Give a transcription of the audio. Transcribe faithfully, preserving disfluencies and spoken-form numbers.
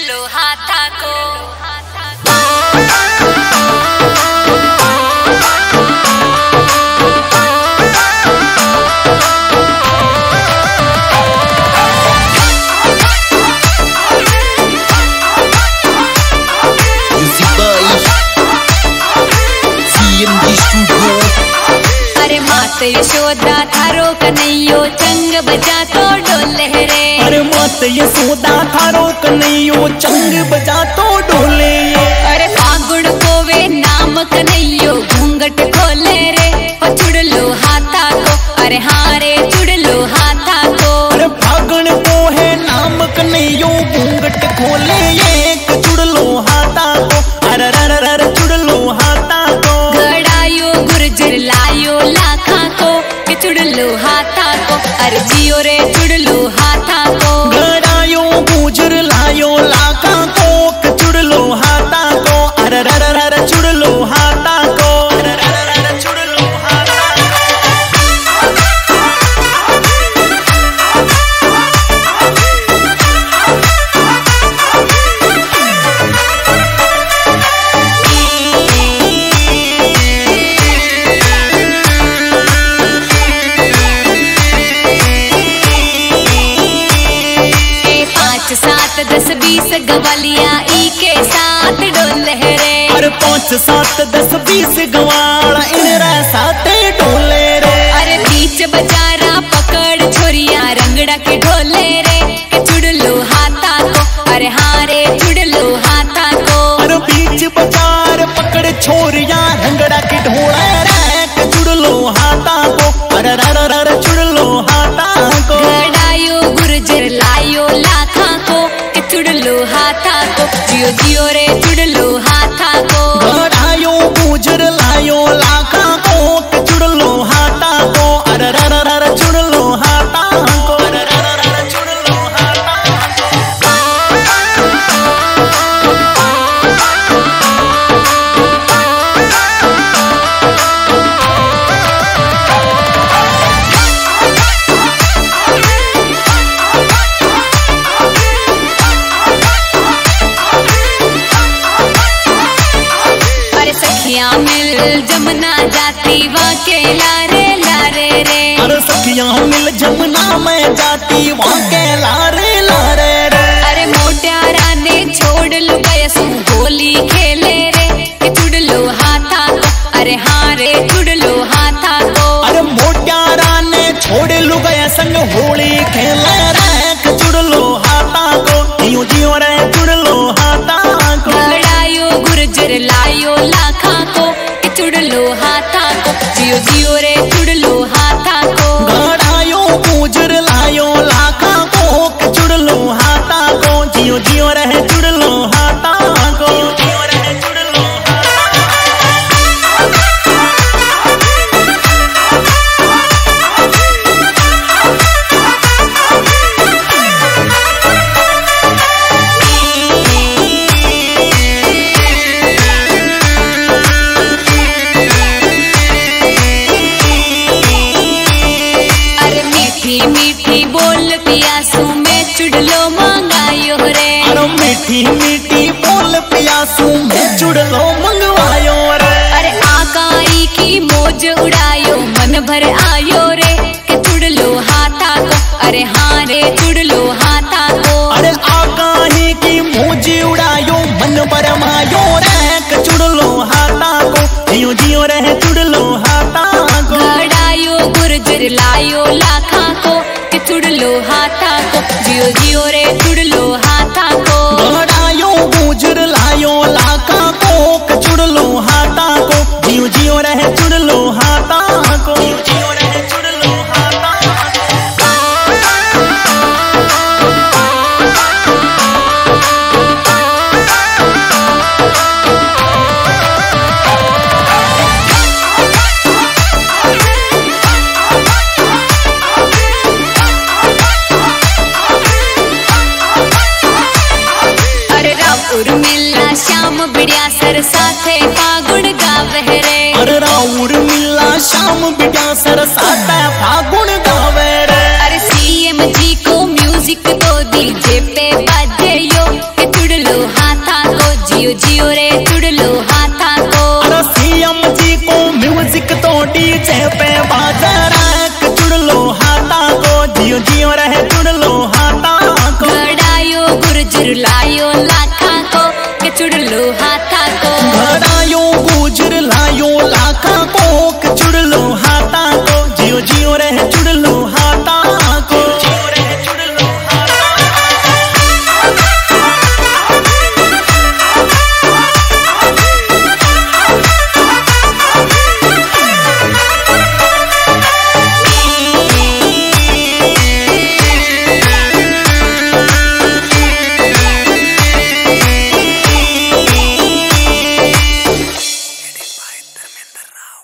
लो हाथा को। अरे मात यशोदा थारो कन्हैयो चंग बजा तो डोले रे। अरे मात यशोदा थारो कन्हैयो चंग बजा तो डोले। अरे फागुन को वे नाम कन्हैयो घूंघट खोले रे। ओ चुड़ लो हाथा को, अरे हारे चुड़ लो हाथा को। अरे फागुन को है नाम कन्हैयो घूंघट खोले, एक चुड़ लो हाथा को। अरे रर रर चुड़ लो हाथा को। घड़ायो गुर्जर लायो लाखा को, कि चुड़ लो हाथा को। अरे जियो रे चुड़ लो हाथा को। घड़ायो गुर्जर लायो लाखा को, कि चुड़ लो हाथा को। अरे रर रर चुड़ लो हाथा को। अरे रर रर चुड़ लो हाथा को। सात दस बीस गवालिया ई के साथ डोले रे। अरे पाँच सात दस बीस गवाड़ा इनरा साथे डोले रे। अरे बीच बजारा पकड़ छोरिया रंगड़ा के ढोले रे। के चुड़ लो हाथा को, अरे हारे चुड़ लो हाथा को। अरे बीच बाजार पकड़ छोरिया रंगड़ा के ढोले रे। के चुड़ लो हाथा को। अरे रर रर चुड़ लो हाथा को। घड़ायो गुर्जर लायो लाखा को, के चुड़ लो हाथा को। जियो जियो रे चुड़ लो हाथा को। घड़ायो गुर्जर लायो लाखा को, के चुड़ लो हाथा को। अरे रर रर चुड़ लो हाथा को। अरे रर रर चुड़ लो हाथा को। सखिया मिल जमुना जाती वाके लारे लारे रे। अरे सखिया मिल जमुना में जाती वाके लारे लारे रे। अरे मोट्यारा ने छोड़ लो गयसू होली खेले रे। कि चुड़ लो हाथा को, अरे हारे चुड़ लो हाथा को। अरे मोट्यारा ने छोड़ लो गया संग होली खेले रे। कि चुड़ लो हाथा को। जियो जियो रे चुड़ लो हाथा को। घड़ायो गुर्जर लायो लाखा को, कि चुड़ लो हाथा को। जियो जियो रे चुड़ लो हाथा को। घड़ायो गुर्जर लायो लाखा को, कि चुड़ लो हाथा को। जियो जियो रे चुड़ लो हाथा को। जियो रे चुड़ लो हाथा मीठी बोल पियासू में चुड़ लो मंगायो रे। अरे मीठी मीठी बोल पियासू में चुड़ लो मंगवायो रे। अरे आकाई की मौज उड़ायो मन भर आयो रे। के चुड़ लो हाथा को, अरे हारे चुड़ लो हाथा को। अरे आकाही की मौज उड़ायो मन भर मायो रे। के चुड़ लो हाथा को। जियो जियो रे चुड़ लो हाथा को। घड़ायो गुर्जर लायो लाखा को, कि चुड़ लो हाथा को। जियो जियो रे चुड़ लो हाथा को। घड़ायो गुर्जर लायो लाखा को, कि चुड़ लो हाथा को। जियो जियो रे चुड़ लो हाथा को। जियो जियो रे चुड़ लो हाथा को। उर्मिला श्याम बिड़िया सर साथे फागुन गावे रे। अरे राउर मिला श्याम बिड़िया सर साथे फागुन गावे रे। अरे सीएम जी को म्यूजिक तो डीजे पे बाजे यो, के चुड़ जियो जियो रे चुड़ लो हाथा को। अरे सीएम जी को म्यूजिक तो डीजे पे बाज